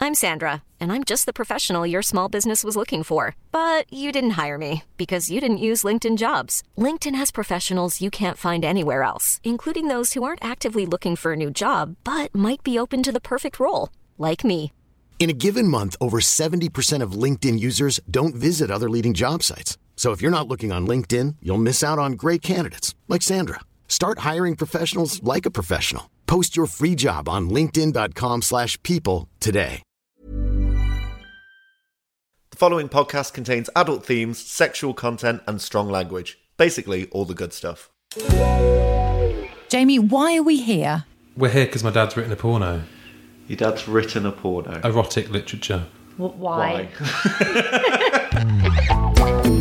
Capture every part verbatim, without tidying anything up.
I'm Sandra, and I'm just the professional your small business was looking for. But you didn't hire me because you didn't use LinkedIn Jobs. LinkedIn has professionals you can't find anywhere else, including those who aren't actively looking for a new job, but might be open to the perfect role, like me. In a given month, over seventy percent of LinkedIn users don't visit other leading job sites. So if you're not looking on LinkedIn, you'll miss out on great candidates like Sandra. Start hiring professionals like a professional. Post your free job on linkedin.com slash people today. The following podcast contains adult themes, sexual content, and strong language. Basically, all the good stuff. Jamie, why are we here? We're here because my dad's written a porno. Your dad's written a porno. Erotic literature. Well, why? Why?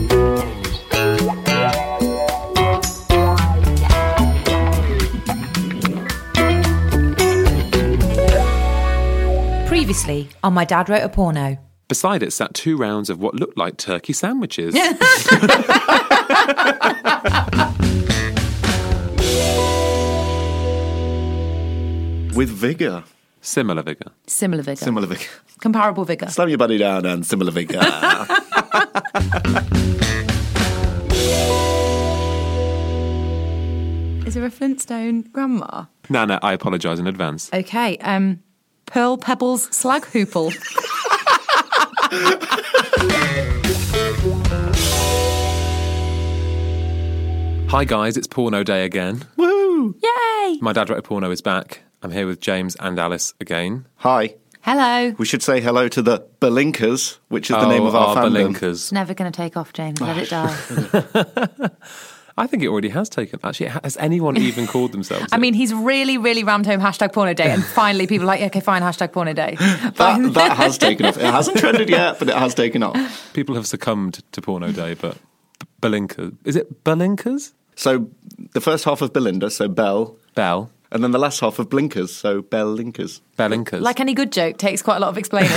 Previously on My Dad Wrote a Porno. Beside it sat two rounds of what looked like turkey sandwiches. With vigour. Similar vigour. Similar vigour. Similar vigour. Comparable vigour. Slam your buddy down and similar vigour. Is there a Flintstone grandma? No, no, I apologise in advance. Okay, um, Pearl Pebbles Slag Hoople. Hi guys, it's porno day again. Woo! Yay! My Dad Wrote a Porno is back. I'm here with James and Alice again. Hi. Hello. We should say hello to the Belinkers, which is the Oh, name of our, our fandom. Belinkers. It's never going to take off, James. Let it die. I think it already has taken. Actually, has anyone even called themselves I it? mean, he's really, really rammed home hashtag porno day, and finally people are like, okay, fine, hashtag porno day. That, that has taken off. It hasn't trended yet, but it has taken off. People have succumbed to porno day, but Belinkers. Is it Belinkers? So the first half of Belinda, so Bell, Bell. and then the last half of Blinkers, so Bellinkers. Bellinkers. Like any good joke, takes quite a lot of explaining.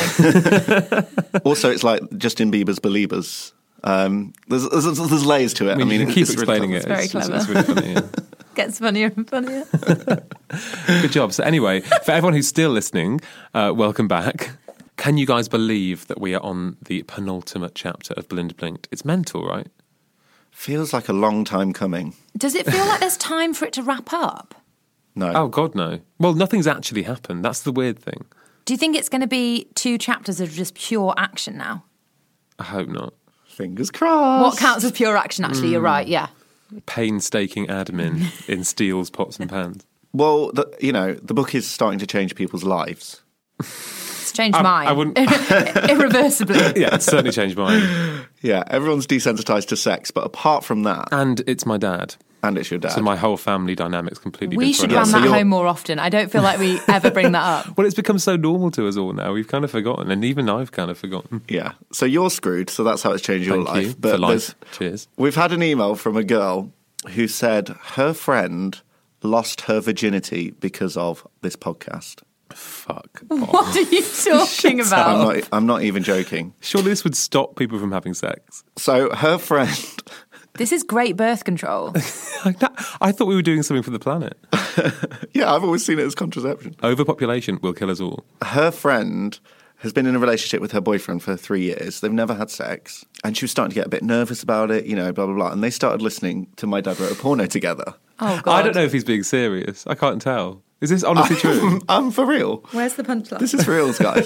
Also, it's like Justin Bieber's Beliebers. Um, there's, there's, there's layers to it. I mean, I mean you can keep it's really explaining clever. it. It's very It's, clever. it's really funny, yeah. Gets funnier and funnier. Good job. So anyway, for everyone who's still listening, uh, welcome back. Can you guys believe that we are on the penultimate chapter of Belinda Blinked? It's mental, right? Feels like a long time coming. Does it feel like there's time for it to wrap up? No. Oh, God, no. Well, nothing's actually happened. That's the weird thing. Do you think it's going to be two chapters of just pure action now? I hope not. Fingers crossed. What counts as pure action, actually? You're right, yeah. Painstaking admin in steels, pots and pans. Well, the, you know, the book is starting to change people's lives. It's changed I- mine. I wouldn't- Irreversibly. Yeah, it's certainly changed mine. Yeah, everyone's desensitised to sex, but apart from that, And it's my dad. and it's your dad. So my whole family dynamic's completely We been should thrown run out. so that you're- home more often. I don't feel like we ever bring that up. Well, it's become so normal to us all now. We've kind of forgotten. And even I've kind of forgotten. Yeah, so you're screwed, so that's how it's changed your Thank life. you for life. there's- Cheers. We've had an email from a girl who said her friend lost her virginity because of this podcast. Fuck. What are you talking I'm about? not, I'm not even joking. Surely this would stop people from having sex. So her friend... This is great birth control. I thought we were doing something for the planet. Yeah, I've always seen it as contraception. Overpopulation will kill us all. Her friend has been in a relationship with her boyfriend for three years. They've never had sex. And she was starting to get a bit nervous about it, you know, blah, blah, blah. And they started listening to My Dad Wrote a Porno together. Oh, God. I don't know if he's being serious. I can't tell. Is this honestly true? I'm for real. Where's the punchline? This is for reals, guys.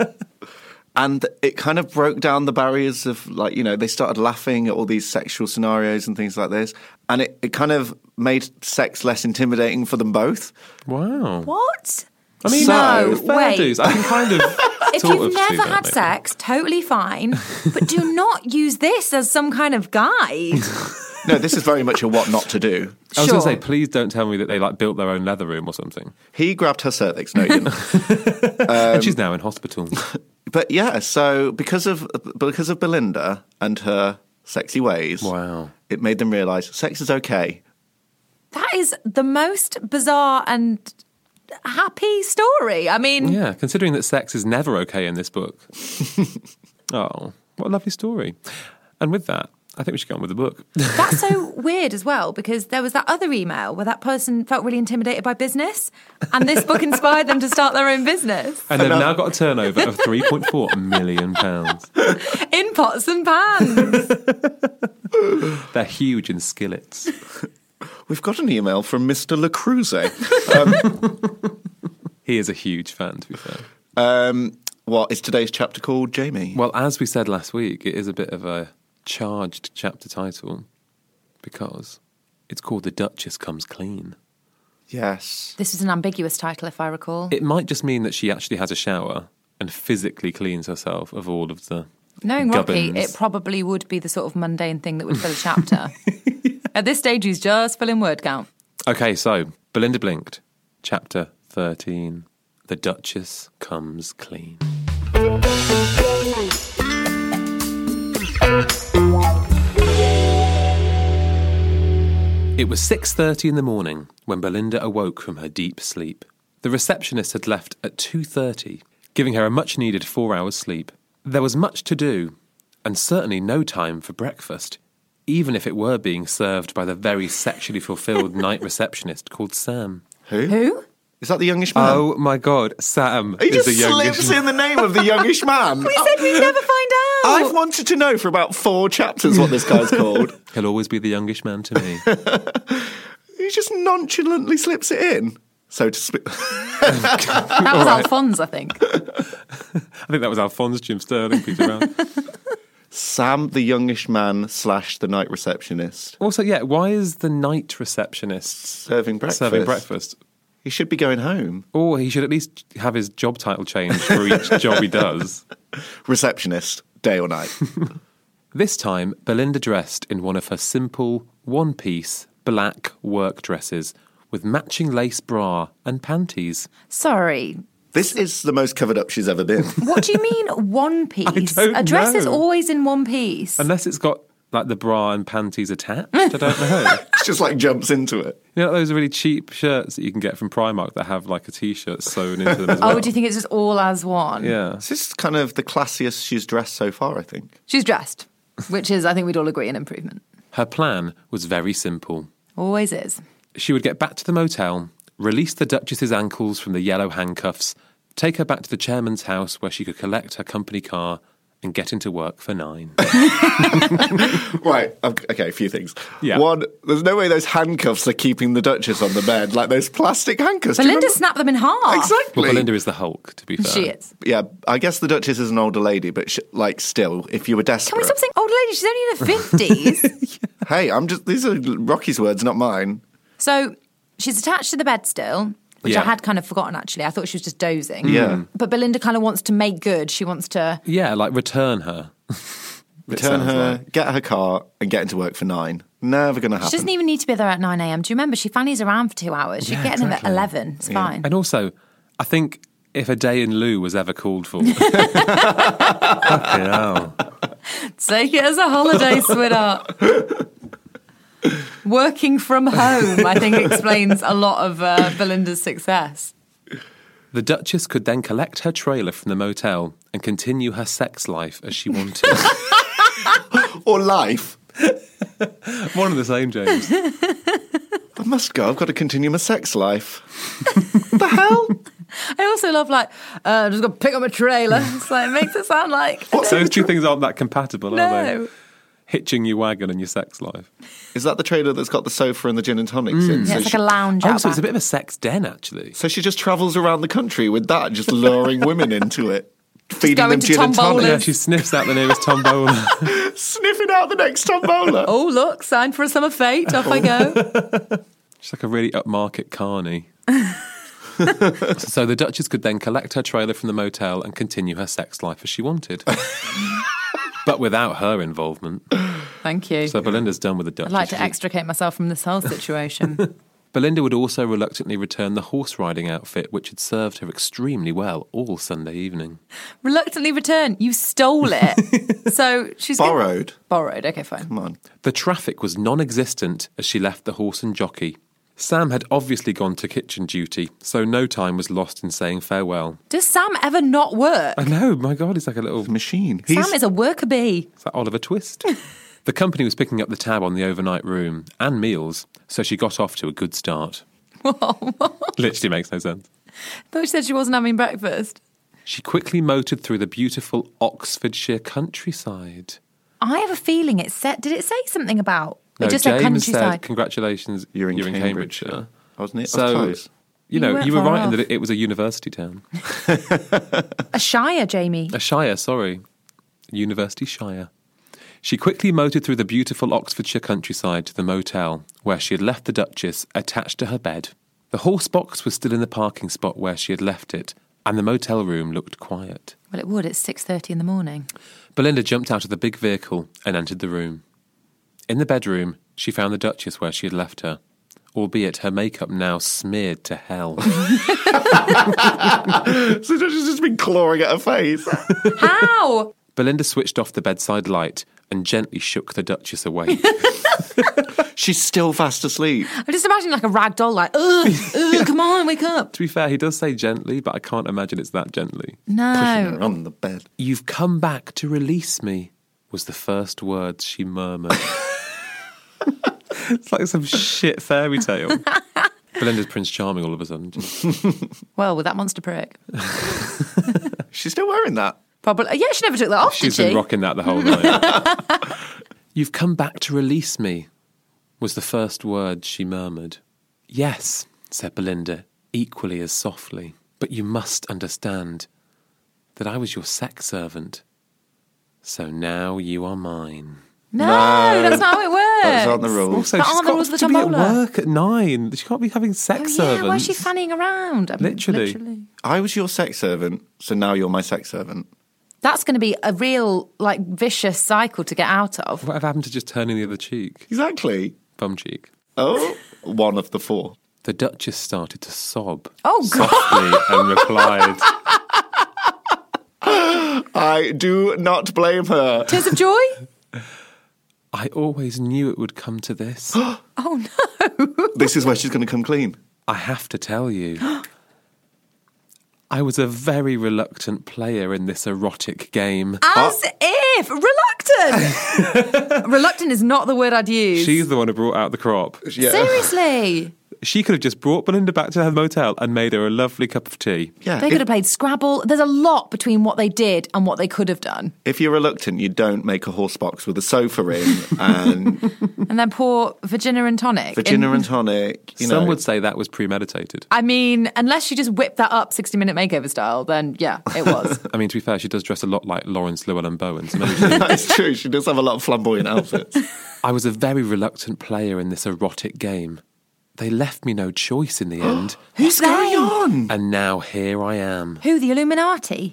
And it kind of broke down the barriers of, like, you know, they started laughing at all these sexual scenarios and things like this. And it, it kind of made sex less intimidating for them both. Wow. What? I mean, So- no, fair wait. dues. I can kind of If sort you've of see never that, had maybe. sex, totally fine. But do not use this as some kind of guide. No, this is very much a what not to do. I was Sure. going to say, please don't tell me that they like built their own leather room or something. He grabbed her cervix. No, he didn't. and she's now in hospital. But yeah, so because of because of Belinda and her sexy ways, Wow. it made them realise sex is okay. That is the most bizarre and happy story. I mean, Yeah, considering that sex is never okay in this book. Oh, what a lovely story. And with that, I think we should go on with the book. That's so weird as well, because there was that other email where that person felt really intimidated by business, and this book inspired them to start their own business. And they've now got a turnover of three point four million pounds. In pots and pans. They're huge in skillets. We've got an email from Mister Le Creuset. Um, he is a huge fan, to be fair. Um, what is today's chapter called, Jamie? Well, as we said last week, it is a bit of a charged chapter title because it's called The Duchess Comes Clean. Yes. This is an ambiguous title, if I recall. It might just mean that she actually has a shower and physically cleans herself of all of the Knowing Rocky, gubbins. it probably would be the sort of mundane thing that would fill a chapter. At this stage, he's just filling word count. Okay, so Belinda blinked. Chapter thirteen. The Duchess Comes Clean. It was six thirty in the morning when Belinda awoke from her deep sleep. The receptionist had left at two thirty, giving her a much-needed four hours sleep. There was much to do, and certainly no time for breakfast, even if it were being served by the very sexually fulfilled night receptionist called Sam. Who? Who? Is that the youngish man? Oh my God, Sam he is just the youngest. slips in the name of the youngish man. We said we'd never find out. I've wanted to know for about four chapters what this guy's called. He'll always be the youngish man to me. He just nonchalantly slips it in. So to speak. That was Alphonse, I think. I think that was Alphonse, Jim Sterling, Peter Brown. Sam, the youngish man slash the night receptionist. Also, yeah, why is the night receptionist Serving breakfast. serving breakfast? He should be going home. Or he should at least have his job title changed for each job he does. Receptionist, day or night. This time, Belinda dressed in one of her simple, one-piece, black work dresses with matching lace bra and panties. Sorry. This is the most covered up she's ever been. What do you mean one piece? I don't A dress know. is always in one piece. Unless it's got, like, the bra and panties attached. I don't know. It's just like jumps into it. You know those really cheap shirts that you can get from Primark that have, like, a T-shirt sewn into them as well? Oh, do you think it's just all as one? Yeah. This is kind of the classiest she's dressed so far, I think. She's dressed, which is, I think we'd all agree, an improvement. Her plan was very simple. Always is. She would get back to the motel, release the Duchess's ankles from the yellow handcuffs, take her back to the chairman's house where she could collect her company car and get into work for nine. Right, okay, a few things. Yeah. One, there's no way those handcuffs are keeping the Duchess on the bed, like those plastic handcuffs. Do you Belinda remember? snapped them in half. Exactly. Well, Belinda is the Hulk, to be fair. She is. Yeah, I guess the Duchess is an older lady, but sh- like still, if you were Can desperate. we stop saying old lady? She's only in her fifties. Hey, I'm just, these are Rocky's words, not mine. So she's attached to the bed still, which Yeah. I had kind of forgotten, actually. I thought she was just dozing. Yeah. But Belinda kind of wants to make good. She wants to... Yeah, like return her. Return sounds her, like. get her car, and get into work for nine. Never going to happen. She doesn't even need to be there at nine a.m. Do you remember? She fannies around for two hours. She's Yeah, getting them at exactly. eleven. It's Yeah. fine. And also, I think if a day in lieu was ever called for... Fucking hell. Take it as a holiday, sweetheart. Working from home, I think, explains a lot of uh, Belinda's success. The Duchess could then collect her trailer from the motel and continue her sex life as she wanted. Or life. One and the same, James. I must go. I've got to continue my sex life. The hell? I also love, like, uh, I'm just going to pick up a trailer. It's like, it makes it sound like... Those two things aren't that compatible, are No. they? Hitching your wagon and your sex life. Is that the trailer that's got the sofa and the gin and tonics in? Yeah, So it's like she, a lounge Oh, out so it's a back. bit of a sex den, actually. so she just travels around the country with that, just luring women into it. Feeding going them to gin and tombolas. Yeah, tonics. she sniffs out the nearest tombola. Sniffing out the next tombola. Oh, look, sign for a summer fete. Off I go. She's like a really upmarket carny. So the Duchess could then collect her trailer from the motel and continue her sex life as she wanted. But without her involvement. Thank you. So Belinda's done with the Duchess. I'd like to extricate myself from this whole situation. Belinda would also reluctantly return the horse riding outfit, which had served her extremely well all Sunday evening. Reluctantly return. You stole it. So she's... gonna- Borrowed. Borrowed. Okay, fine. Come on. The traffic was non-existent as she left the horse and jockey. Sam had obviously gone to kitchen duty, so no time was lost in saying farewell. Does Sam ever not work? I know, my God, he's like a little... Machine. Sam is a worker bee. It's like Oliver Twist. The company was picking up the tab on the overnight room and meals, so she got off to a good start. Literally makes no sense. I thought she said she wasn't having breakfast. She quickly motored through the beautiful Oxfordshire countryside. I have a feeling it said. Did it say something about? No, it just James said countryside. said, congratulations, You're in you're in Cambridgeshire. Cambridgeshire. Wasn't it? So, I was close. you know, You weren't you were far right in off. that it, it was a university town. A shire, Jamie. A shire, sorry. University Shire. She quickly motored through the beautiful Oxfordshire countryside to the motel, where she had left the Duchess attached to her bed. The horse box was still in the parking spot where she had left it, and the motel room looked quiet. Well, it would. It's six thirty in the morning. Belinda jumped out of the big vehicle and entered the room. In the bedroom, she found the Duchess where she had left her, albeit her makeup now smeared to hell. So she's just been clawing at her face. How? Belinda switched off the bedside light and gently shook the Duchess awake. She's still fast asleep. I'm just imagining like a rag doll, like, ugh, ugh, come on, wake up. To be fair, he does say gently, but I can't imagine it's that gently. Pushing No. her on the bed. "You've come back to release me," was the first words she murmured. It's like some shit fairy tale. Belinda's Prince Charming all of a sudden. Well, with that monster prick. She's still wearing that. Probably. Yeah, she never took that off, She's did she? been rocking that the whole night. "You've come back to release me," was the first word she murmured. "Yes," said Belinda, equally as softly, "but you must understand that I was your sex servant. So now you are mine." No, No. that's not how it works. Those aren't the rules. Also, That she's aren't the got rules of the to be at tombola. work at nine. She can't be having Oh, sex yeah, servants. why is she fanning around? I mean, Literally. literally. I was your sex servant, so now you're my sex servant. That's going to be a real, like, vicious cycle to get out of. Whatever happened to just turning the other cheek? Exactly. Bum cheek. Oh, one of the four. The Duchess started to sob. Oh, God. Softly and replied, I do not blame her. Tears of joy? "I always knew it would come to this. Oh, no. This is where she's going to come clean. I have to tell you. I was a very reluctant player in this erotic game." As if. Reluctant. Reluctant is not the word I'd use. She's the one who brought out the crop. Yeah. Seriously. She could have just brought Belinda back to her motel and made her a lovely cup of tea. Yeah. They if, could have played Scrabble. There's a lot between what they did and what they could have done. if you're reluctant, you don't make a horse box with a sofa in and And then pour Virginia and tonic. Virginia in- and tonic. You Some know. would say that was premeditated. I mean, unless she just whipped that up sixty-minute makeover style, then yeah, it was. I mean, to be fair, she does dress a lot like Lawrence Llewellyn Bowen. So maybe she- That's true. She does have a lot of flamboyant outfits. I was a very reluctant player in this erotic game. They left me no choice in the end. Who's going on? And now here I am. Who, the Illuminati?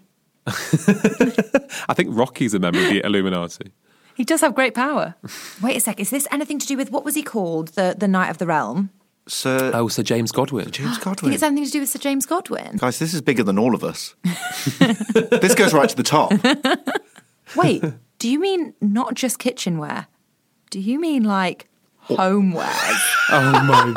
I think Rocky's a member of the Illuminati. He does have great power. Wait a sec, is this anything to do with, what was he called? The the Knight of the Realm? Sir Oh, Sir James Godwin. James I Godwin. think it's anything to do with Sir James Godwin. Guys, this is bigger than all of us. This goes right to the top. Wait, do you mean not just kitchenware? Do you mean like homewares? Oh my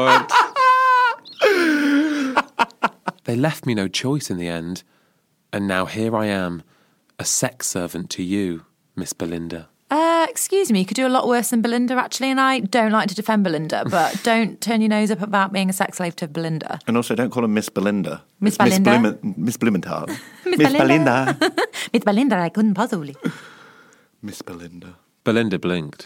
God. They left me no choice in the end. And now here I am, a sex servant to you, Miss Belinda. Uh, excuse me, you could do a lot worse than Belinda, actually, and I don't like to defend Belinda, but don't turn your nose up about being a sex slave to Belinda. And also, don't call her Miss Belinda. Miss It's Belinda? Miss, Blumen- Miss Blumenthal. Miss Miss Belinda. Belinda. With Belinda, I couldn't possibly. Miss Belinda. Belinda blinked.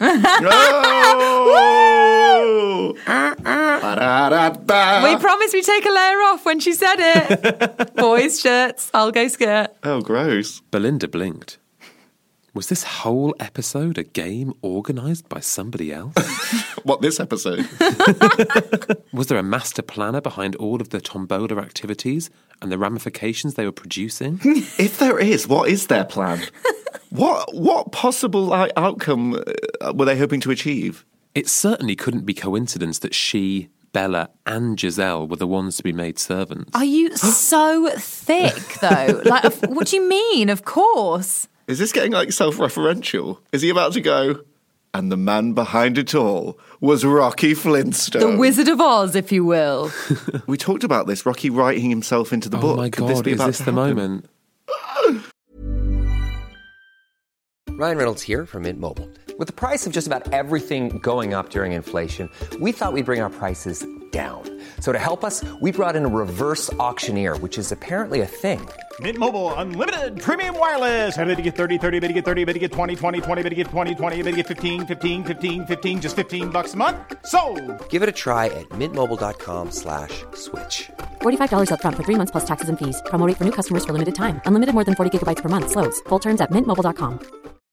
Oh! Ba-da-da-da. We promised we'd take a layer off when she said it. Boys' shirts, I'll go skirt. Oh, gross. Belinda blinked. Was this whole episode a game organised by somebody else? What, this episode? Was there a master planner behind all of the tombola activities and the ramifications they were producing? If there is, what is their plan? What what possible like, outcome uh, were they hoping to achieve? It certainly couldn't be coincidence that she, Bella, and Giselle were the ones to be made servants. Are you so thick, though? Like, of- what do you mean? Of course. Is this getting like self-referential? Is he about to go, and the man behind it all was Rocky Flintstone? The Wizard of Oz, if you will. We talked about this, Rocky writing himself into the oh book. my Could this God, be is about this to the happen? moment? Ryan Reynolds here from Mint Mobile. With the price of just about everything going up during inflation, we thought we'd bring our prices down. So to help us, we brought in a reverse auctioneer, which is apparently a thing. Mint Mobile Unlimited Premium Wireless. How to get thirty, thirty, how to get thirty, how to get twenty, twenty, twenty, how to get twenty, twenty, how to get fifteen, fifteen, fifteen, fifteen, just fifteen bucks a month? Sold! Give it a try at mintmobile.com slash switch. forty-five dollars up front for three months plus taxes and fees. Promo rate for new customers for limited time. Unlimited more than forty gigabytes per month. Slows full terms at mint mobile dot com.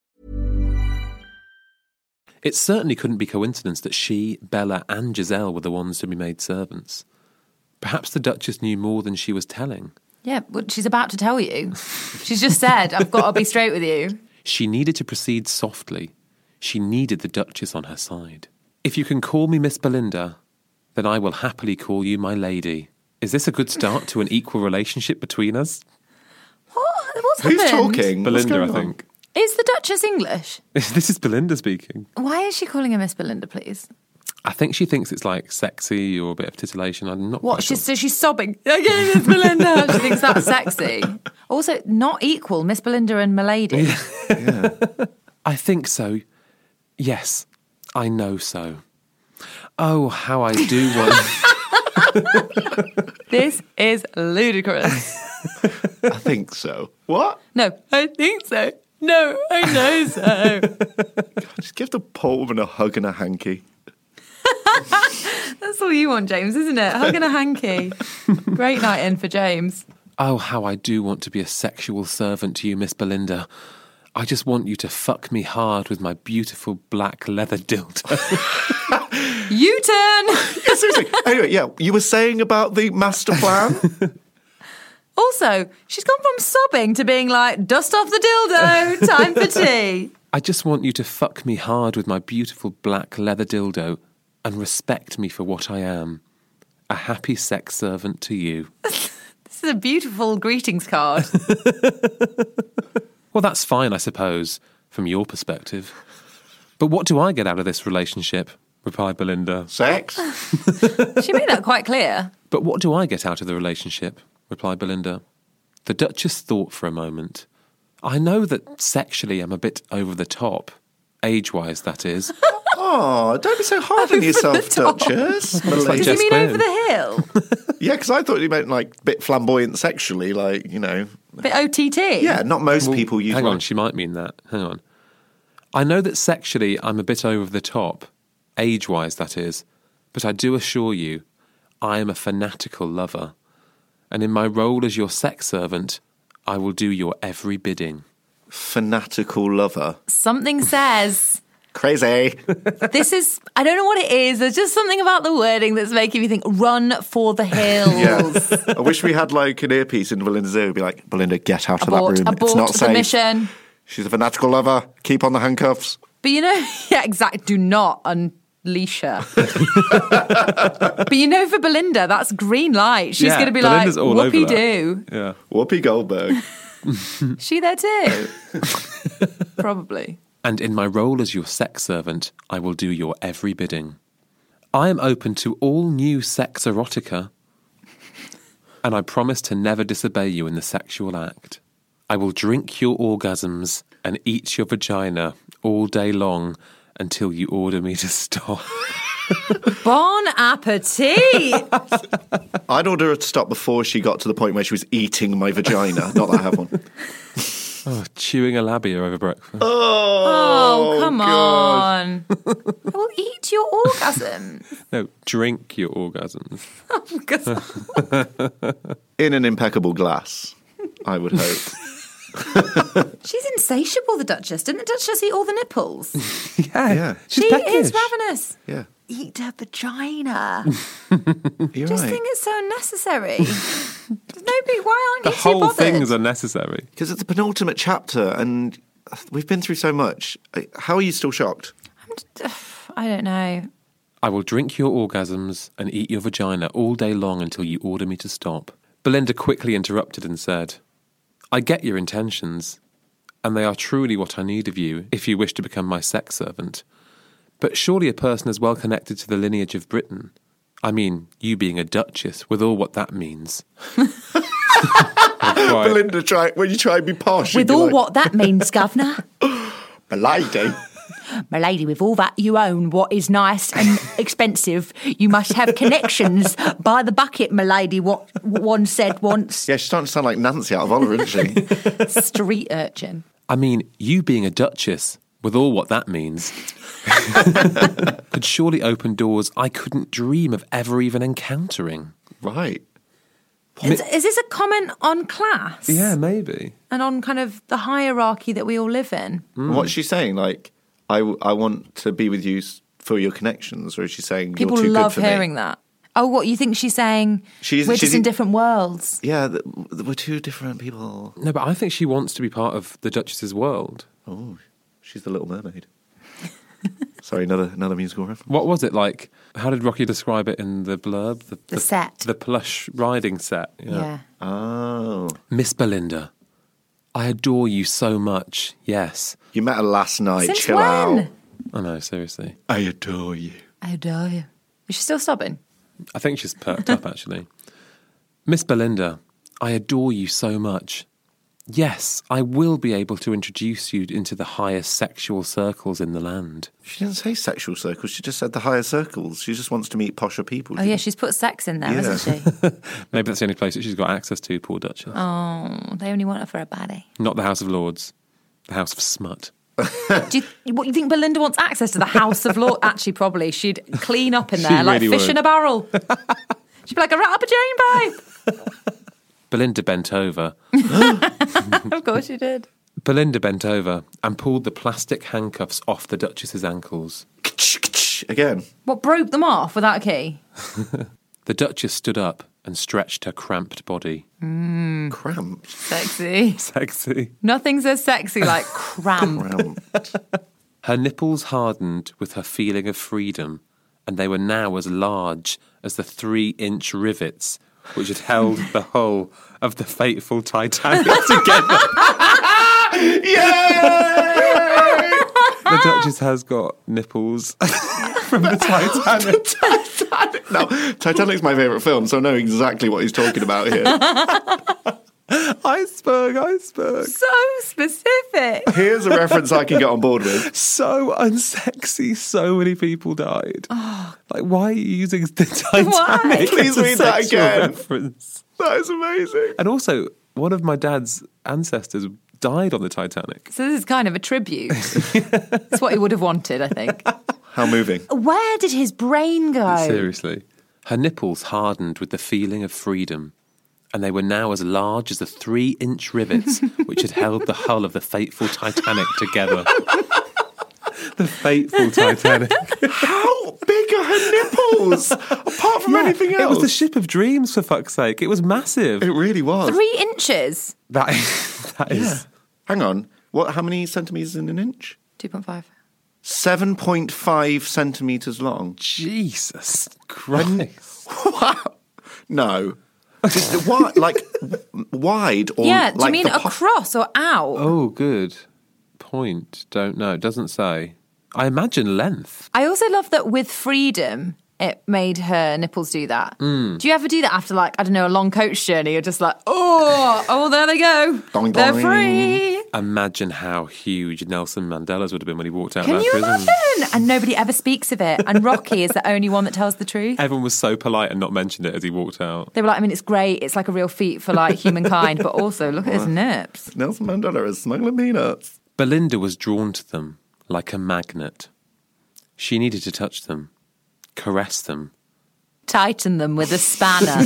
It certainly couldn't be coincidence that she, Bella and Giselle were the ones to be made servants. Perhaps the Duchess knew more than she was telling. Yeah, but she's about to tell you. She's just said, I've got to be straight with you. She needed to proceed softly. She needed the Duchess on her side. If you can call me Miss Belinda, then I will happily call you my lady. Is this a good start to an equal relationship between us? What? What's Who's happened? talking? Belinda, I What's going on? think. Is the Duchess English? This is Belinda speaking. Why is she calling her Miss Belinda, please? I think she thinks it's like sexy or a bit of titillation. I'm not What? quite She's, sure. so she's sobbing. Okay, Miss Belinda. She thinks that's sexy. Also, not equal, Miss Belinda and Milady. Yeah. I think so. Yes, I know so. Oh, how I do want... This is ludicrous. I think so. What? No, I think so. No, I know so. Just give the poor woman a hug and a hanky. That's all you want, James, isn't it? Hug and a hanky. Great night in for James. Oh, how I do want to be a sexual servant to you, Miss Belinda. I just want you to fuck me hard with my beautiful black leather dildo. U-turn! Yeah, seriously. Anyway, yeah, you were saying about the master plan? Also, she's gone from sobbing to being like, dust off the dildo, time for tea. I just want you to fuck me hard with my beautiful black leather dildo and respect me for what I am. A happy sex servant to you. This is a beautiful greetings card. Well, that's fine, I suppose, from your perspective. But what do I get out of this relationship? Replied Belinda. Sex? She made that quite clear. But what do I get out of the relationship? Replied Belinda. The Duchess thought for a moment. I know that sexually I'm a bit over the top. Age-wise, that is. Oh, don't be so hard on yourself, Duchess. like Does Jess he mean Quinn. over the hill? Yeah, because I thought you meant like a bit flamboyant sexually, like, you know. Bit O T T? Yeah, not most Well, people use Hang on, like- she might mean that. Hang on. I know that sexually I'm a bit over the top. Age-wise, that is. But I do assure you, I am a fanatical lover. And in my role as your sex servant, I will do your every bidding. Fanatical lover. Something says... Crazy. This is, I don't know what it is. There's just something about the wording that's making me think, run for the hills. Yeah. I wish we had like an earpiece in Belinda's ear. We'd be like, Belinda, get out Abort, of that room. abort It's not the safe. mission. She's a fanatical lover. Keep on the handcuffs. But you know, yeah, exactly. Do not unleash her. But you know, for Belinda, that's green light. She's Yeah, going to be Belinda's like, all over whoopee that. doo. Yeah. Whoopi Goldberg. She there too? Probably. And in my role as your sex servant, I will do your every bidding. I am open to all new sex erotica, and I promise to never disobey you in the sexual act. I will drink your orgasms and eat your vagina all day long until you order me to stop. Bon appetit! I'd order her to stop before she got to the point where she was eating my vagina. Not that I have one. Oh, chewing a labia over breakfast. Oh, Oh, come God. on. I will eat your orgasm. No, drink your orgasms. In an impeccable glass, I would hope. She's insatiable, the Duchess. Didn't the Duchess eat all the nipples? Yeah, Yeah. she's she peckish. is ravenous. Yeah. Eat her vagina. You're Just right. think it's so unnecessary. Nobody, why aren't The you too whole bothered? thing is unnecessary. Because it's the penultimate chapter and we've been through so much. How are you still shocked? I don't know. I will drink your orgasms and eat your vagina all day long until you order me to stop. Belinda quickly interrupted and said, I get your intentions, and they are truly what I need of you if you wish to become my sex servant. But surely a person as well connected to the lineage of Britain. I mean, you being a duchess, with all what that means. Right. Belinda, try when you try and be posh. you'd With be all like, what that means, Governor. Milady. My lady, with all that you own, what is nice and expensive, you must have connections by the bucket, my lady, what one said once. Yeah, she's starting to sound like Nancy out of Oliver, isn't she? Street urchin. I mean, you being a duchess, with all what that means, could surely open doors I couldn't dream of ever even encountering. Right. Is, is this a comment on class? Yeah, maybe. And on kind of the hierarchy that we all live in? Mm. What's she saying? Like, I, I want to be with you s- for your connections, or is she saying People you're too love good for hearing me? that. Oh, what, you think she's saying She's- we're she's just in in- different worlds? Yeah, th- we're two different people. No, but I think she wants to be part of the Duchess's world. Oh, she's the Little Mermaid. Sorry, another another musical reference. What was it like? How did Rocky describe it in the blurb? The, The set. The plush riding set. Yeah. Oh. Miss Belinda, I adore you so much, yes. You met her last night, Since chill when? out. I know, seriously. I adore you. I adore you. Is she still sobbing? I think she's perked up, actually. Miss Belinda, I adore you so much. Yes, I will be able to introduce you into the highest sexual circles in the land. She didn't say sexual circles, she just said the higher circles. She just wants to meet posher people. Oh, yeah, she's put sex in there, Yeah. hasn't she? Maybe that's the only place that she's got access to, poor Duchess. Oh, they only want her for a baddie. Not the House of Lords, the House of Smut. Do you, what, you think Belinda wants access to the House of Lords? Actually, probably. She'd clean up in She there like really fish would. in a barrel. She'd be like a rat up a drain pipe. Belinda bent over. Of course she did. Belinda bent over and pulled the plastic handcuffs off the Duchess's ankles. Again. What, broke them off without a key? The Duchess stood up and stretched her cramped body. Mm, Cramped. sexy. Sexy. Nothing's as sexy like cramp. Cramped. Her nipples hardened with her feeling of freedom, and they were now as large as the three-inch rivets which had held the hull of the fateful Titanic together. Yay! The Duchess has got nipples from the Titanic. Titanic. No, Titanic's my favourite film, so I know exactly what he's talking about here. Iceberg, iceberg. So specific. Here's a reference I can get on board with. So unsexy, so many people died. Oh. Like, why are you using the Titanic? Why? Please as a read that sexual again. reference? That is amazing. And also, one of my dad's ancestors died on the Titanic. So this is kind of a tribute. It's what he would have wanted, I think. How moving. Where did his brain go? Seriously. Her nipples hardened with the feeling of freedom, and they were now as large as the three-inch rivets which had held the hull of the fateful Titanic together. The fateful Titanic. How big are her nipples? Apart from Yeah, anything else. It was the ship of dreams, for fuck's sake. It was massive. It really was. Three inches. That is... That is Yeah. Hang on. What? How many centimetres in an inch? two point five. seven point five centimetres long. Jesus Christ. Wow. No. Just wide, like wide or Yeah, do like you mean the po- across or out? Oh, good point. Don't know. It doesn't say. I imagine length. I also love that with freedom, it made her nipples do that. Mm. Do you ever do that after, like, I don't know, a long coach journey? You're just like, oh, oh, there they go. Doing, They're doing. free. Imagine how huge Nelson Mandela's would have been when he walked out Can of that you prison. imagine? And nobody ever speaks of it. And Rocky is the only one that tells the truth. Everyone was so polite and not mentioned it as he walked out. They were like, I mean, it's great. It's like a real feat for, like, humankind. But also, look at his nips. Nelson Mandela is smuggling peanuts. Belinda was drawn to them like a magnet. She needed to touch them, caress them. Tighten them with a spanner.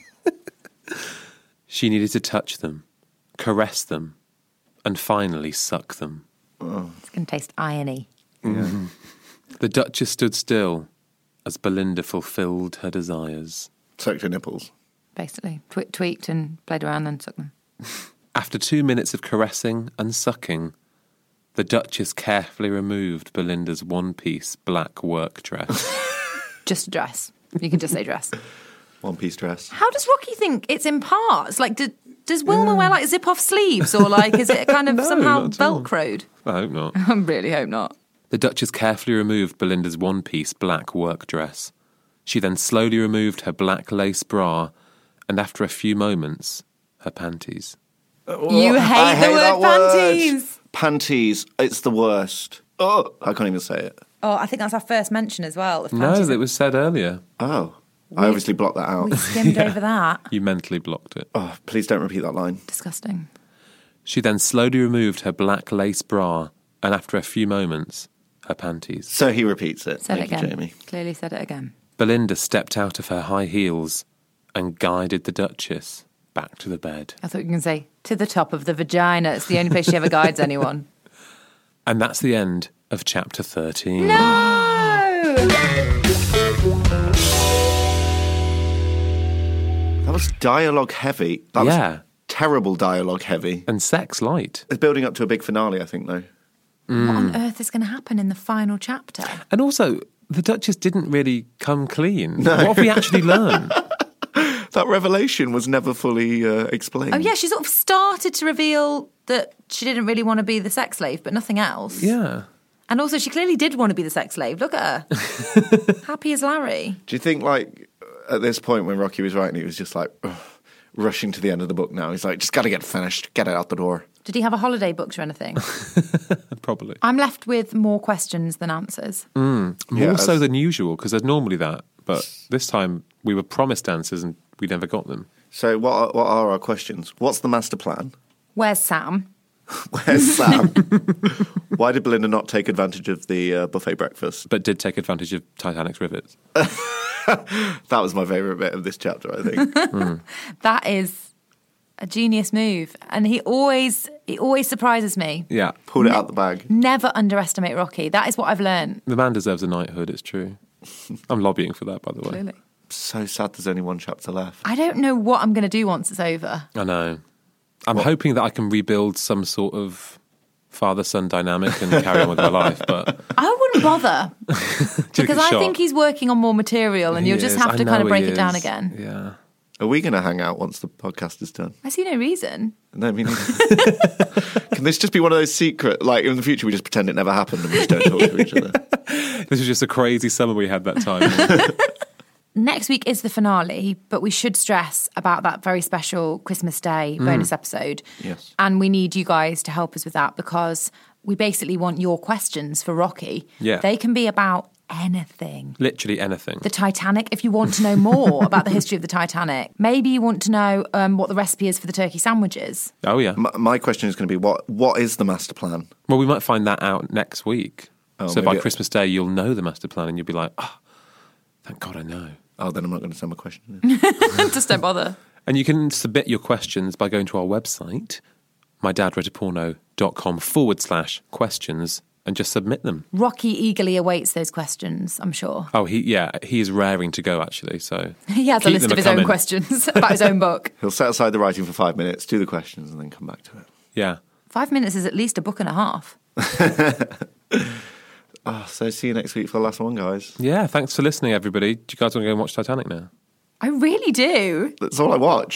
She needed to touch them, caress them, and finally suck them. It's going to taste irony. Mm. The Duchess stood still as Belinda fulfilled her desires. Sucked her nipples. Basically, Twe- tweaked and played around and took them. After two minutes of caressing and sucking, the Duchess carefully removed Belinda's one-piece black work dress. Just a dress. You can just say dress. One piece dress. How does Rocky think it's in parts? Like, do, does Wilma wear like zip off sleeves, or like is it kind of No, somehow not at all. velcroed? I hope not. I really hope not. The Duchess carefully removed Belinda's one-piece black work dress. She then slowly removed her black lace bra, and after a few moments, her panties. You hate I the hate word that word. panties. Panties, it's the worst. Oh, I can't even say it. Oh, I think that's our first mention as well. Of No, panties. it was said earlier. Oh, I obviously blocked that out. We skimmed over that. You mentally blocked it. Oh, please don't repeat that line. Disgusting. She then slowly removed her black lace bra, and after a few moments, her panties. So he repeats it. Said Thank it again. you, Jamie. Clearly said it again. Belinda stepped out of her high heels and guided the Duchess back to the bed. I thought you were going to say, to the top of the vagina. It's the only place she ever guides anyone. And that's the end of chapter thirteen. No! That was dialogue heavy. That Yeah. was terrible dialogue heavy. And sex light. It's building up to a big finale, I think, though. What on earth is going to happen in the final chapter? And also, the Duchess didn't really come clean. What have we actually learned? That revelation was never fully uh, explained. Oh, yeah, she sort of started to reveal that she didn't really want to be the sex slave, but nothing else. Yeah. And also, she clearly did want to be the sex slave. Look at her. Happy as Larry. Do you think, like, at this point when Rocky was writing, he was just like, ugh, rushing to the end of the book now? He's like, just got to get finished, get it out the door. Did he have a holiday booked or anything? Probably. I'm left with more questions than answers. Mm, more Yeah, so as- than usual, because there's normally that. But this time, we were promised answers and we never got them. So what are, what are our questions? What's the master plan? Where's Sam? Where's Sam? Why did Belinda not take advantage of the uh, buffet breakfast? But did take advantage of Titanic's rivets. That was my favourite bit of this chapter, I think. mm. That is a genius move. And he always he always surprises me. Yeah. Pulled it out the bag. Never underestimate Rocky. That is what I've learned. The man deserves a knighthood, it's true. I'm lobbying for that, by the way. Clearly. So sad there's only one chapter left. I don't know what I'm going to do once it's over. I know. I'm What? hoping that I can rebuild some sort of father-son dynamic and carry on with my life, but I wouldn't bother. Because I shot. think he's working on more material and He you'll just is. have I to kind know of break he it down is. again. Yeah. Are we going to hang out once the podcast is done? I see no reason. No, I mean, can this just be one of those secret, like in the future we just pretend it never happened and we just don't talk to each other? This was just a crazy summer we had that time. Next week is the finale, but we should stress about that very special Christmas Day bonus episode. Yes. And we need you guys to help us with that because we basically want your questions for Rocky. Yeah. They can be about anything. Literally anything. The Titanic, if you want to know more about the history of the Titanic. Maybe you want to know um, what the recipe is for the turkey sandwiches. Oh, yeah. My, my question is going to be, what what is the master plan? Well, we might find that out next week. Oh, so by maybe it- Christmas Day, you'll know the master plan and you'll be like, oh, thank God I know. Oh, then I'm not going to send my question in. Just don't bother. And you can submit your questions by going to our website, mydadreadaporno.com forward slash questions, and just submit them. Rocky eagerly awaits those questions, I'm sure. Oh, he yeah, he is raring to go, actually, so... He has a keep list them of his own a-coming. questions about his own book. He'll set aside the writing for five minutes, do the questions, and then come back to it. Yeah. Five minutes is at least a book and a half. Oh, so see you next week for the last one, guys. Yeah, thanks for listening, everybody. Do you guys want to go and watch Titanic now? I really do. That's all I watch.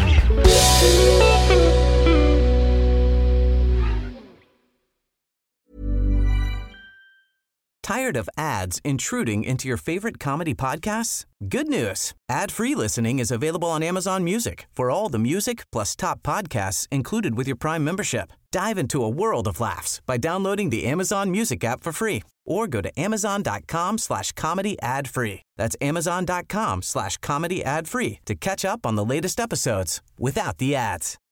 Tired of ads intruding into your favorite comedy podcasts? Good news. Ad-free listening is available on Amazon Music for all the music plus top podcasts included with your Prime membership. Dive into a world of laughs by downloading the Amazon Music app for free or go to amazon.com slash comedy ad free. That's amazon.com slash comedy ad free to catch up on the latest episodes without the ads.